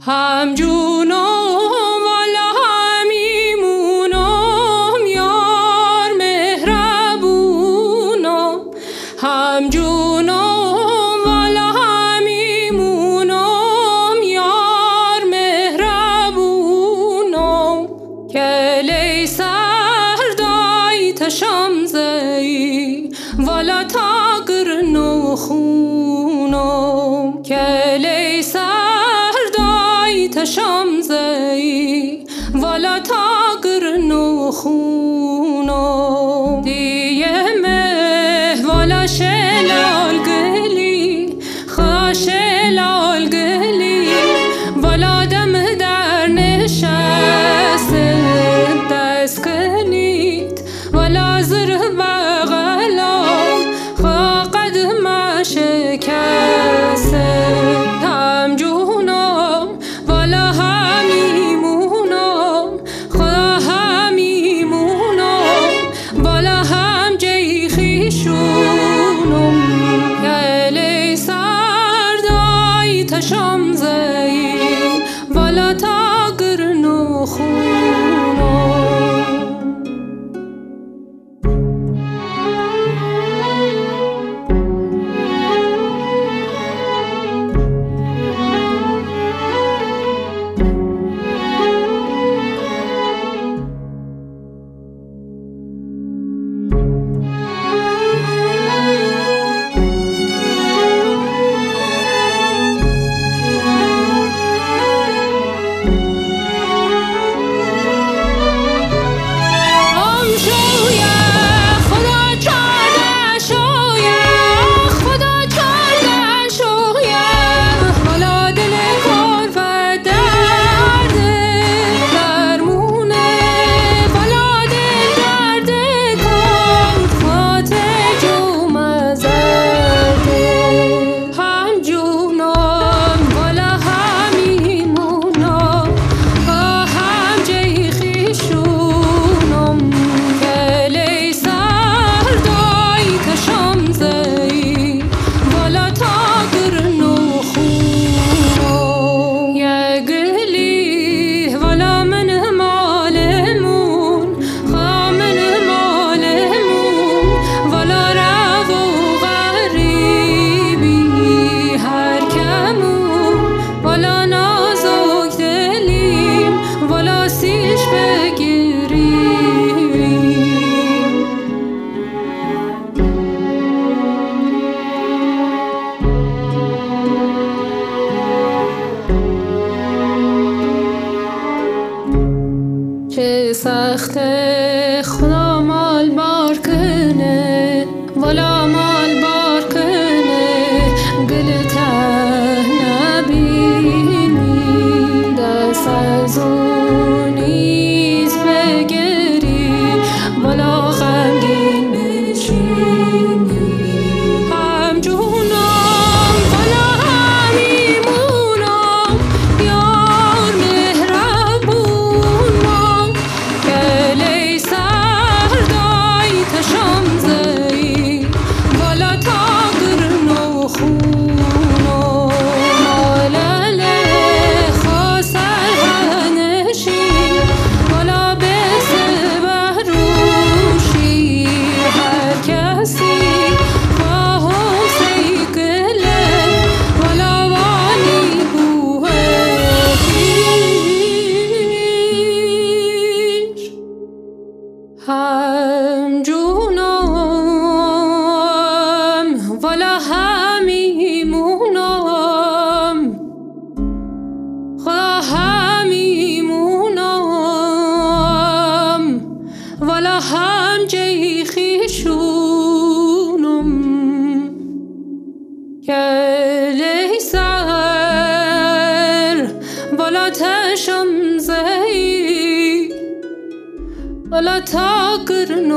هم جونم والا همیمونم یار مهربونم هم جونم والا همیمونم یار مهربونم کلی سردای تشمزی والا تاگر نخونم کلی شمزی والا تاگر نخونم دیه مه والا شلال گلی خواه شلال گلی والا دم در نشست دست کنید والا زر بغلا خواه قدم شکست هم جونم والا همیمونم خدا همیمونم والا هم جی خیشونم گلی سردای تشمزی والا تاگر نخونم چه سخت خدا مال بار کنه والا مال بار کنه گل ته نبینی دست از اون نیز بگیری والا غمگین بشینی هم جونم والا همیمونم یار مهربونم کلی سردای تشمزی والا تاگر نخونم مالله خواه سرهنشی والا بسه بروشی هر کسی خواه سیگله والا وانی بوه پیش هم جونم والا همیمونم خدا همیمونم والا هم جی خیشونم کلی سر والا تشمزی والا تاگر